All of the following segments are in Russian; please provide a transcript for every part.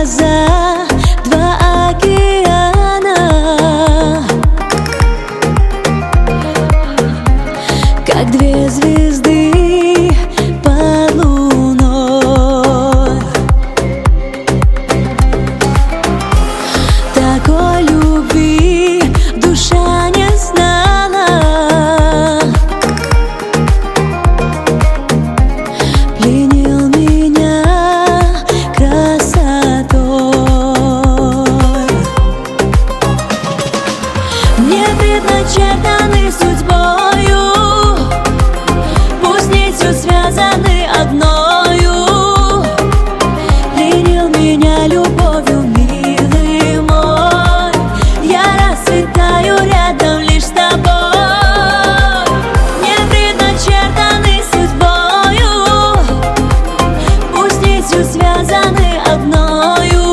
глаза, два океана, как две звезды под луной. Такой любви душа не знала. Пленил меня красотой. Мне предначертаны судьбою, пусть нитью связаны одною. Пленил меня любовью, милый мой, я расцветаю рядом лишь с тобой. Мне предначертаны судьбою, пусть нитью связаны одною.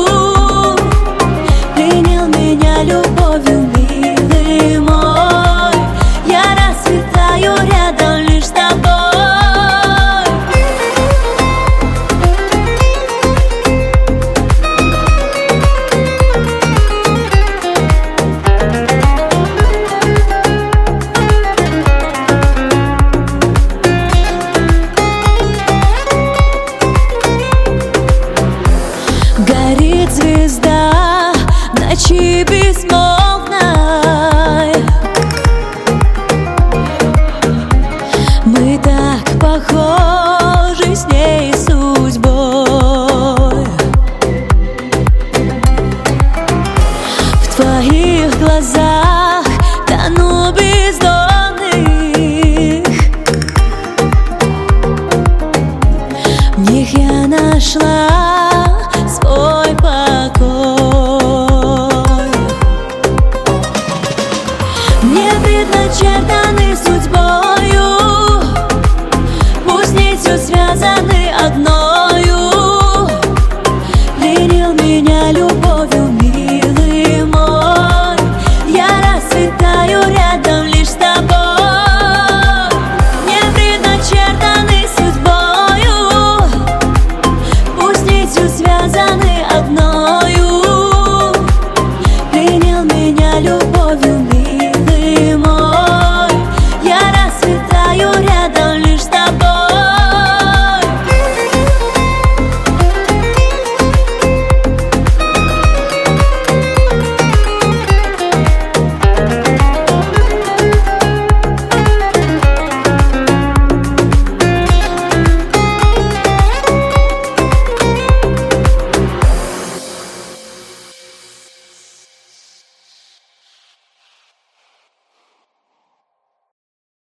Пленил меня любовью, милый мой, я расцветаю рядом лишь с тобой. Горит звезда в ночи безмолвной. Мы так похожи с ней судьбой. В твоих глазах тону бездонных, в них я нашла